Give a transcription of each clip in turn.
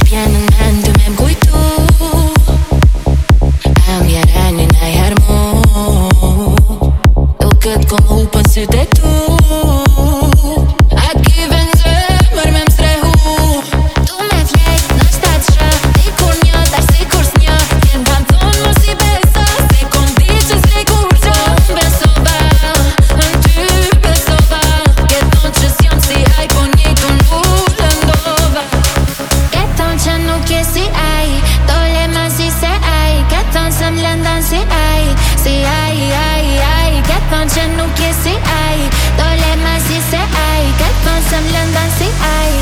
vjen në mend me m'kujtu a m'jereni na hermo duket kom hupën sytë e tu a kiven zemër me m'strehu tu me flet në shtat shë dikur një tash si kur s'një jem kam thonë mos i beso se kom di që s'le kur qo besova në ty besova ke thonë që s'jam si aj po njejtun u lëndova ke thonë që nuk je si aj dole ma si se aj ke thonë se m'lëndan si aj ke thonë që nuk je si aj dole ma si se aj ke thonë se m'lëndan si aj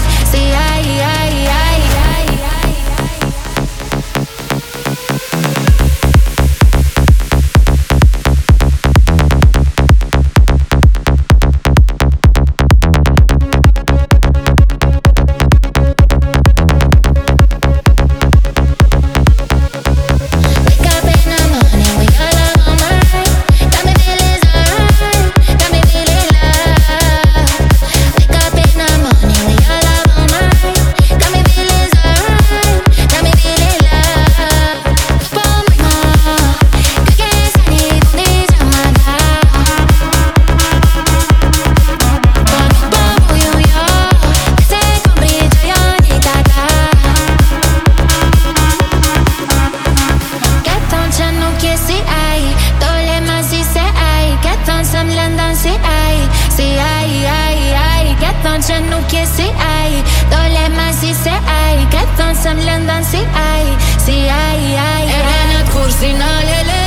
që nuk je si aj dole ma si se aj ke thonë se m'lëndan si aj e renat kur si na lele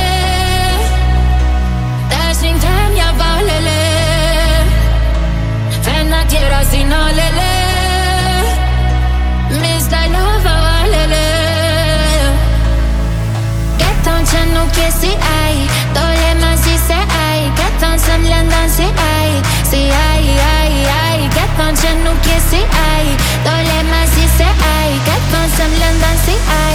dashin tem ja valele femna tjera si na lele mis daj lova valele ke thonë që nuk je si aj dole ma si se aj ke thonë se m'lëndan si aj ke thonë që nuk je si aj dole ma si se aj ke thonë se m'lëndan si aj